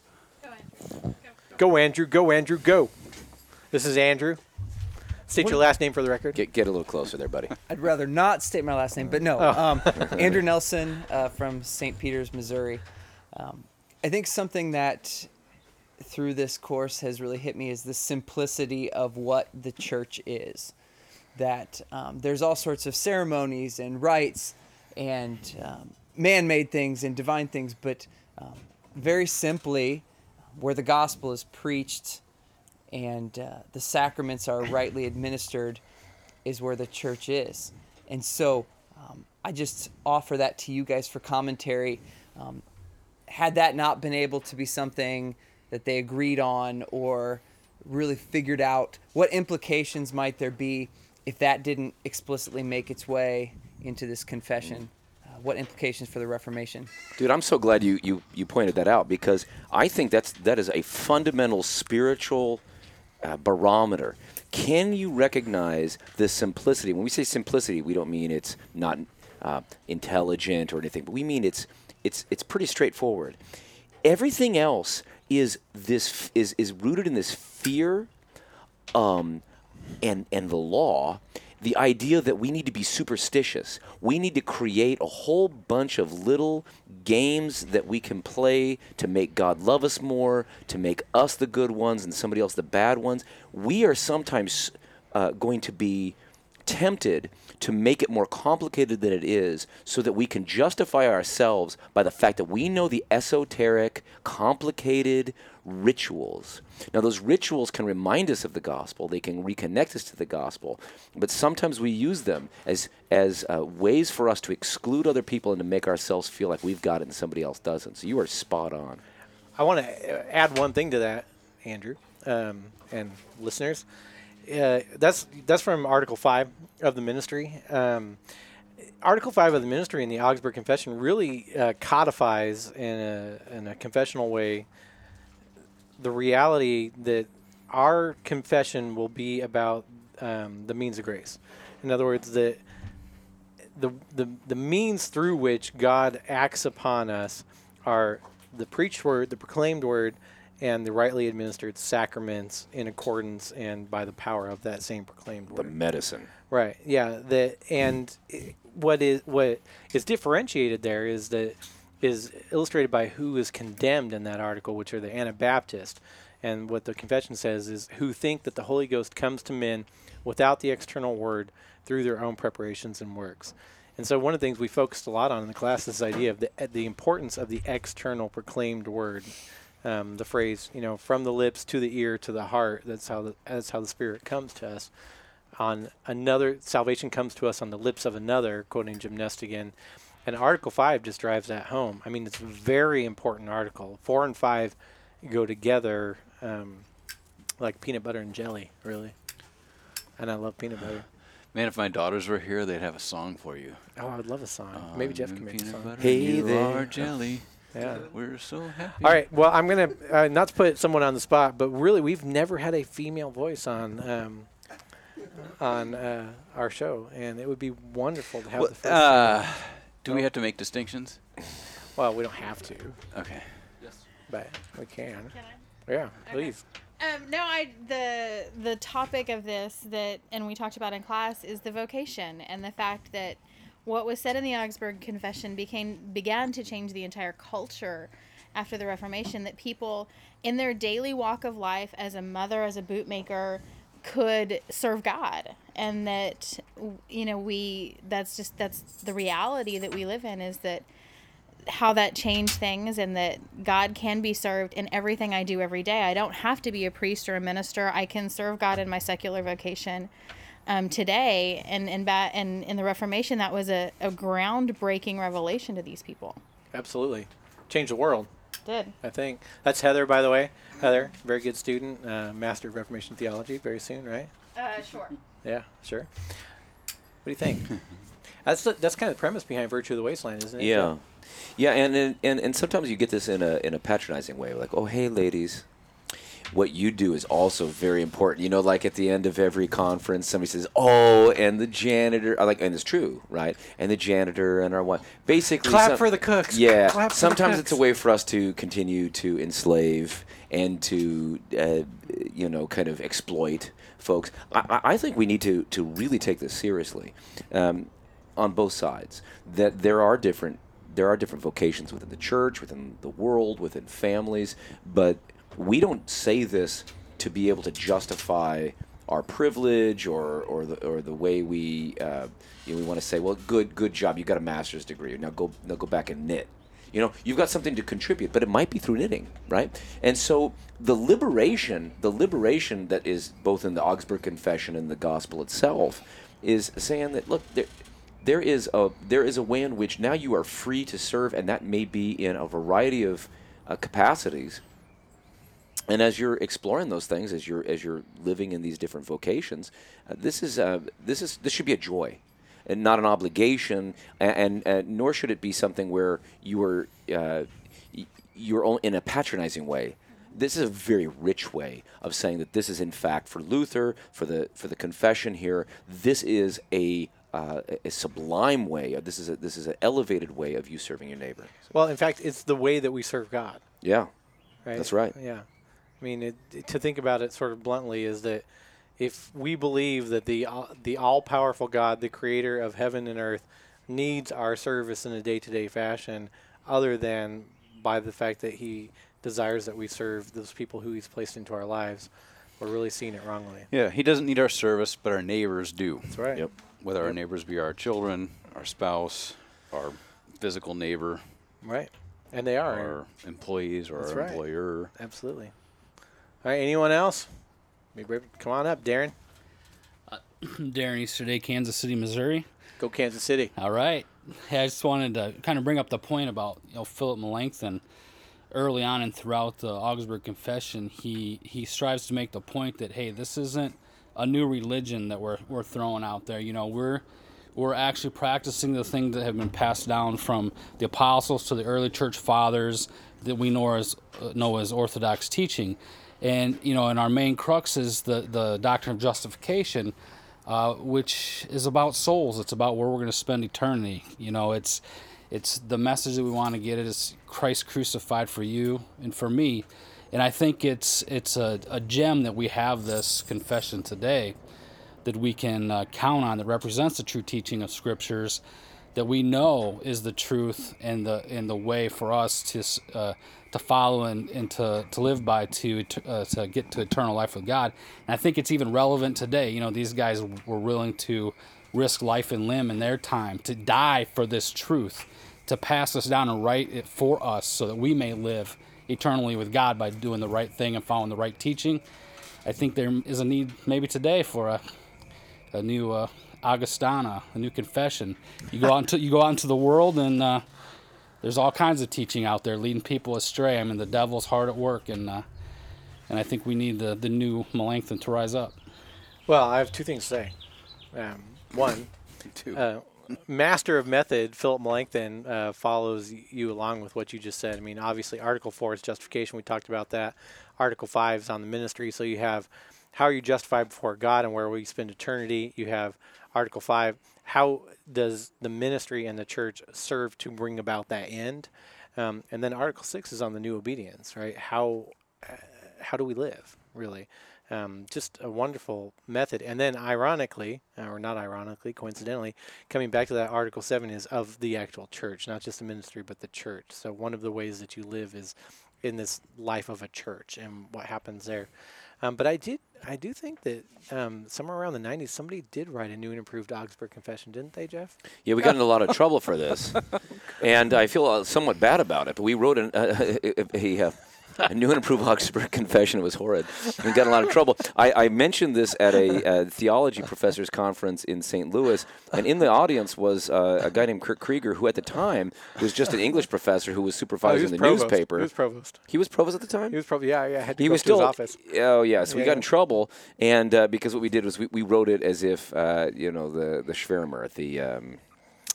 Go, Andrew. Go, Andrew. Go. This is Andrew. State your last name for the record. Get get a little closer there, buddy. I'd rather not state my last name, but no. Oh. Um, Andrew Nelson uh, from Saint Peters, Missouri. Um, I think something that through this course has really hit me is the simplicity of what the church is. That um, there's all sorts of ceremonies and rites and um, man-made things and divine things, but um, very simply, where the gospel is preached and uh, the sacraments are rightly administered is where the church is. And so um, I just offer that to you guys for commentary. Um, had that not been able to be something that they agreed on or really figured out, what implications might there be if that didn't explicitly make its way into this confession? Uh, what implications for the Reformation? Dude, I'm so glad you, you, you pointed that out, because I think that's that is a fundamental spiritual uh, barometer. Can you recognize the simplicity? When we say simplicity, we don't mean it's not uh, intelligent or anything, but we mean it's it's it's pretty straightforward. Everything else is this is is rooted in this fear, um, and and the law. The idea that we need to be superstitious. We need to create a whole bunch of little games that we can play to make God love us more, to make us the good ones and somebody else the bad ones. We are sometimes uh, going to be tempted to make it more complicated than it is so that we can justify ourselves by the fact that we know the esoteric, complicated rituals. Now, those rituals can remind us of the gospel. They can reconnect us to the gospel. But sometimes we use them as as uh, ways for us to exclude other people and to make ourselves feel like we've got it and somebody else doesn't. So you are spot on. I want to add one thing to that, Andrew, um, and listeners. Uh, that's that's from Article five of the Ministry. Um, Article five of the Ministry in the Augsburg Confession really uh, codifies in a, in a confessional way the reality that our confession will be about um, the means of grace. In other words, the, the the the means through which God acts upon us are the preached word, the proclaimed word, and the rightly administered sacraments in accordance and by the power of that same proclaimed word. The medicine. Right. Yeah. The and i- what is what is differentiated there is that is illustrated by who is condemned in that article, which are the Anabaptists. And what the confession says is who think that the Holy Ghost comes to men without the external word through their own preparations and works. And so one of the things we focused a lot on in the class is this idea of the uh, the importance of the external proclaimed word. Um, the phrase, you know, from the lips to the ear to the heart. That's how the that's how the Spirit comes to us. On another, salvation comes to us on the lips of another, quoting Jim Nestigan. And Article five just drives that home. I mean, it's a very important article. Four and five go together um, like peanut butter and jelly, really. And I love peanut butter. Man, if my daughters were here, they'd have a song for you. Oh, I would love a song. Maybe Jeff I'm can make a peanut song. butter, Hey you there. are jelly. Yeah. We're so happy. All right. Well, I'm going to, uh, not to put someone on the spot, but really, we've never had a female voice on um, on uh, our show. And it would be wonderful to have Well, the first. uh, do we have to make distinctions? Well, we don't have to, Okay. but we can. Can I? Yeah, please. Um, no, I the the topic of this that and we talked about in class is the vocation and the fact that what was said in the Augsburg Confession became began to change the entire culture after the Reformation. That people in their daily walk of life, as a mother, as a bootmaker, could serve God, and that you know we that's just that's the reality that we live in, is that how that changed things, and that God can be served in everything I do every day. I don't have to be a priest or a minister. I can serve God in my secular vocation um, today. And and, ba- and in the Reformation, that was a, a groundbreaking revelation to these people. Absolutely. Change the world, Did. I think. That's Heather, by the way. Heather, very good student, uh, Master of Reformation Theology, very soon, right? Uh, sure. Yeah, sure. What do you think? That's the, that's kind of the premise behind Virtue of the Wasteland, isn't it? Yeah. Yeah, and, and and and sometimes you get this in a in a patronizing way, like, oh, hey, ladies, what you do is also very important. You know, like at the end of every conference, somebody says, oh, and the janitor, like, and it's true, right? And the janitor and our wife. Basically, Clap some- for the cooks. Yeah, Clap for the sometimes it's a cooks. way for us to continue to enslave and to, uh, you know, kind of exploit folks. I, I I think we need to, to really take this seriously um, on both sides, that there are different there are different vocations within the church, within the world, within families, but we don't say this to be able to justify our privilege or or the or the way we uh, you know, we want to say, well, good good job, you got a master's degree, now go now go back and knit. You know, you've got something to contribute, but it might be through knitting, right? And so the liberation, the liberation that is both in the Augsburg Confession and the gospel itself, is saying that, look, there, there is a there is a way in which now you are free to serve, and that may be in a variety of uh, capacities. And as you're exploring those things, as you're as you're living in these different vocations, uh, this is uh, this is this should be a joy, and not an obligation, and, and uh, nor should it be something where you are uh, y- you're only in a patronizing way. This is a very rich way of saying that this is, in fact, for Luther, for the for the confession here, this is a uh, a sublime way. Of, this is a, this is an elevated way of you serving your neighbor. Well, in fact, it's the way that we serve God. Yeah, Right? that's right. Yeah. I mean, it, it- to think about it sort of bluntly is that if we believe that the uh, the all-powerful God, the creator of heaven and earth, needs our service in a day-to-day fashion, other than by the fact that he desires that we serve those people who he's placed into our lives, we're really seeing it wrongly. Yeah, he doesn't need our service, but our neighbors do. That's right. Yep. Whether our neighbors be our children, our spouse, our physical neighbor, Right. And they are. our employees, or That's our right. employer. Absolutely. All right. Anyone else? Maybe come on up, Darren. Darren Easterday, Kansas City, Missouri. Go Kansas City. All right. Hey, I just wanted to kind of bring up the point about, you know, Philip Melanchthon. Early on and throughout the Augsburg Confession, he he strives to make the point that, hey, this isn't a new religion that we're we're throwing out there. You know, we're we're actually practicing the things that have been passed down from the apostles to the early church fathers that we know as uh, know as Orthodox teaching. And, you know, and our main crux is the, the doctrine of justification, uh, which is about souls. It's about where we're going to spend eternity. You know, it's it's the message that we want to get. It is Christ crucified for you and for me. And I think it's it's a, a gem that we have this confession today that we can uh, count on, that represents the true teaching of Scriptures, that we know is the truth and the and the way for us to uh, to follow and, and to, to live by to uh, to get to eternal life with God. And I think it's even relevant today. You know, these guys were willing to risk life and limb in their time to die for this truth, to pass us down and write it for us so that we may live eternally with God by doing the right thing and following the right teaching. I think there is a need maybe today for a a new uh, Augustana, a new confession. You go out into you go out into the world, and uh, there's all kinds of teaching out there leading people astray. I mean, the devil's hard at work, and uh, and I think we need the the new Melanchthon to rise up. Well, I have two things to say. Um, one, uh, master of method, Philip Melanchthon, uh, follows y- you along with what you just said. I mean, obviously, Article four is justification. We talked about that. Article five is on the ministry. So you have how are you justified before God and where will you spend eternity? You have Article five, how does the ministry and the church serve to bring about that end? Um, and then Article six is on the new obedience, right? How uh, how do we live, really? Um, just a wonderful method. And then ironically, uh, or not ironically, coincidentally, coming back to that Article seven is of the actual church, not just the ministry, but the church. So one of the ways that you live is in this life of a church and what happens there. Um, but I did, I do think that um, somewhere around the nineties, somebody did write a new and improved Augsburg Confession, didn't they, Jeff? Yeah, we got in a lot of trouble for this, and I feel uh, somewhat bad about it. But we wrote an, uh, a, a, a, a new and improved Augsburg Confession. It was horrid. We got in a lot of trouble. I, I mentioned this at a uh, theology professors conference in Saint Louis, and in the audience was uh, a guy named Kurt Krieger, who at the time was just an English professor who was supervising Oh, he was the provost. newspaper. He was provost. He was provost at the time? He was probably, yeah, yeah, had to He go was up to his still. office. Oh yeah, so we Yeah, got yeah. in trouble, and uh, because what we did was we, we wrote it as if uh, you know the the Schwärmer, the um,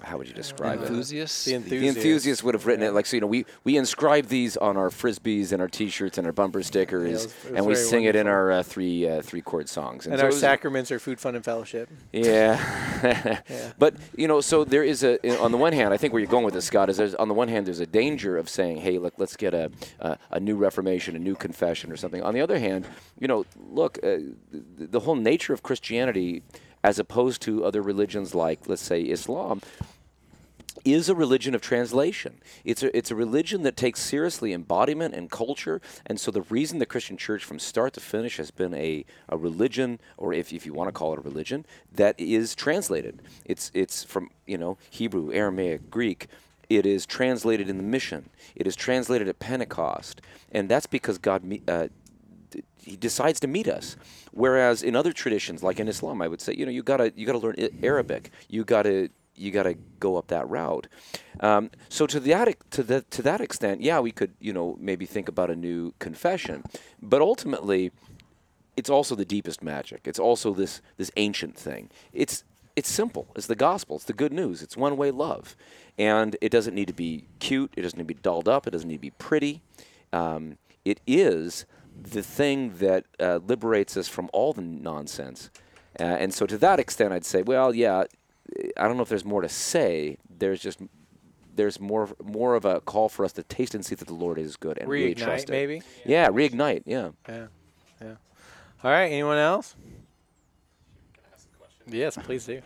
how would you describe it? Enthusiasts? The The enthusiast. enthusiasts would have written it like, so, you know, we, we inscribe these on our Frisbees and our T-shirts and our bumper stickers, Yeah, it was- it was and we very sing it in wonderful. our uh, three uh, three chord songs. And so our it was- sacraments are food, fun, and fellowship. Yeah. Yeah. But, you know, so there is a, on the one hand, I think where you're going with this, Scott, is there's, on the one hand, there's a danger of saying, hey, look, let's get a, a, a new Reformation, a new confession or something. On the other hand, you know, look, uh, the, the whole nature of Christianity, as opposed to other religions like, let's say, Islam, is a religion of translation. It's a, it's a religion that takes seriously embodiment and culture. And so the reason the Christian church from start to finish has been a, a religion, or if, if you want to call it a religion, that is translated. It's, it's from, you know, Hebrew, Aramaic, Greek. It is translated in the mission. It is translated at Pentecost. And that's because God me- uh, d- he decides to meet us. Whereas in other traditions, like in Islam, I would say, you know, you gotta you gotta learn I- Arabic. You gotta you got to go up that route. Um, so to that ex- to that to that extent, yeah, we could, you know, maybe think about a new confession. But ultimately, it's also the deepest magic. It's also this this ancient thing. It's it's simple. It's the gospel. It's the good news. It's one-way love, and it doesn't need to be cute. It doesn't need to be dolled up. It doesn't need to be pretty. Um, it is the thing that uh, liberates us from all the nonsense. Uh, and so to that extent, I'd say, well, yeah. I don't know if there's more to say. There's just there's more more of a call for us to taste and see that the Lord is good and really trust Reignite, it. maybe? Yeah, reignite. Yeah. Yeah. Yeah. All right. Anyone else? Yes, please do.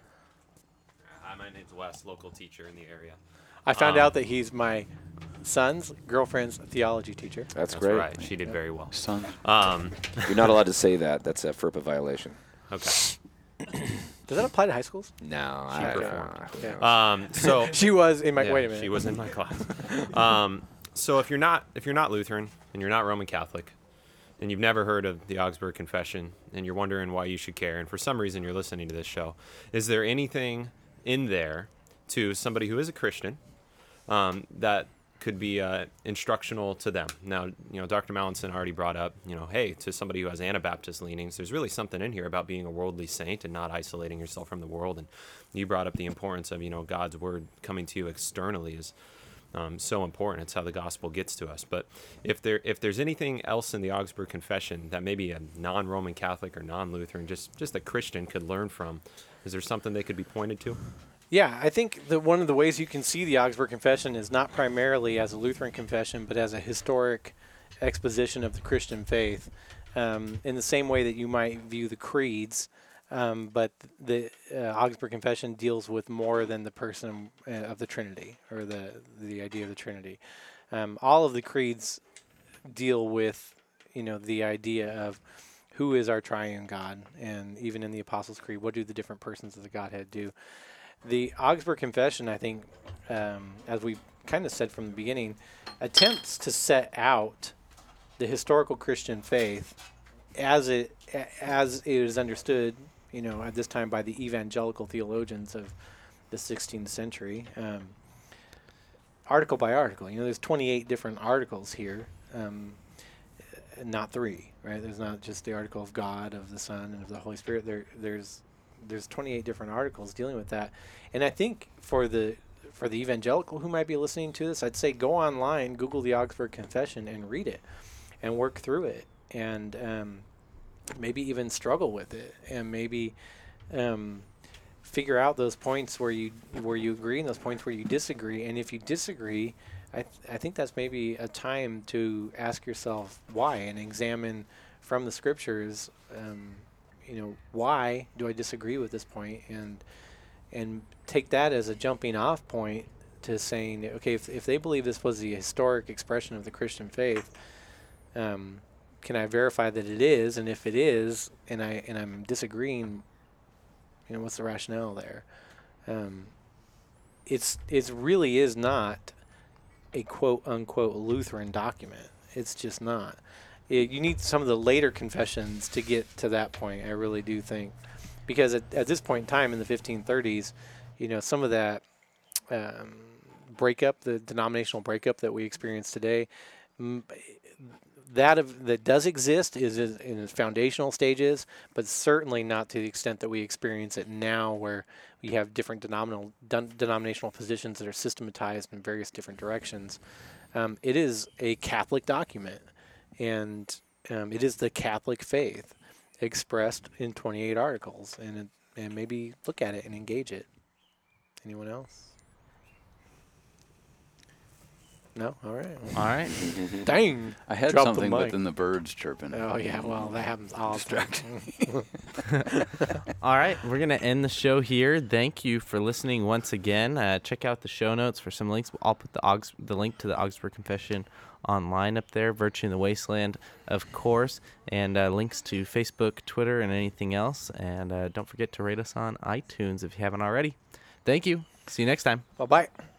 Hi, my name's Wes, local teacher in the area. I found Um, out that he's my son's girlfriend's theology teacher. That's, That's great. right. She did very well. Son. Um, You're not allowed to say that. That's a FERPA violation. okay. Does that apply to high schools? No, She I performed. Yeah. Um, so She was in my. yeah, wait a minute. she was in my class. Um, so if you're not if you're not Lutheran and you're not Roman Catholic, and you've never heard of the Augsburg Confession, and you're wondering why you should care, and for some reason you're listening to this show, is there anything in there to somebody who is a Christian um, that could be uh, instructional to them? Now, you know, Doctor Mallinson already brought up, you know, hey, to somebody who has Anabaptist leanings, there's really something in here about being a worldly saint and not isolating yourself from the world. And you brought up the importance of, you know, God's word coming to you externally is um, so important. It's how the gospel gets to us. But if there if there's anything else in the Augsburg Confession that maybe a non-Roman Catholic or non-Lutheran, just just a Christian could learn from, is there something they could be pointed to? Yeah, I think that one of the ways you can see the Augsburg Confession is not primarily as a Lutheran confession, but as a historic exposition of the Christian faith, um, in the same way that you might view the creeds. Um, but the uh, Augsburg Confession deals with more than the person uh, of the Trinity, or the the idea of the Trinity. Um, all of the creeds deal with, you know, the idea of who is our triune God, and even in the Apostles' Creed, what do the different persons of the Godhead do? The Augsburg Confession, I think, um, as we kind of said from the beginning, attempts to set out the historical Christian faith as it a- as it is understood, you know, at this time by the evangelical theologians of the sixteenth century, um, article by article. You know, there's twenty-eight different articles here, um, not three, right? There's not just the article of God, of the Son, and of the Holy Spirit. There, there's there's twenty-eight different articles dealing with that. And I think for the for the evangelical who might be listening to this, I'd say go online, Google the Augsburg Confession, and read it, and work through it, and um, maybe even struggle with it, and maybe um, figure out those points where you where you agree and those points where you disagree. And if you disagree, I th- I think that's maybe a time to ask yourself why, and examine from the scriptures. Um, you know, why do I disagree with this point, and and take that as a jumping off point to saying, okay, if if they believe this was the historic expression of the Christian faith, um, can I verify that it is? And if it is, and I and I'm disagreeing, you know, what's the rationale there? Um, it's it's really is not a quote unquote Lutheran document. It's just not. It, you need some of the later confessions to get to that point. I really do think, because at, at this point in time in the fifteen thirties, you know, some of that um, breakup, the denominational breakup that we experience today, m- that of, that does exist is is in its foundational stages, but certainly not to the extent that we experience it now, where we have different denominational den- denominational positions that are systematized in various different directions. Um, it is a Catholic document, and um, it is the Catholic faith expressed in twenty-eight articles, and it, and maybe look at it and engage it. Anyone else? No? All right. All right. Dang. I had Drop the something, but mic. then the birds chirping. Oh, yeah. Well, that happens all the time. All right, we're going to end the show here. Thank you for listening once again. Uh, check out the show notes for some links. I'll put the Augs- the link to the Augsburg Confession online up there, Virtue in the Wasteland, of course, and uh, links to Facebook, Twitter, and anything else. And uh, don't forget to rate us on iTunes if you haven't already. Thank you. See you next time. Bye-bye.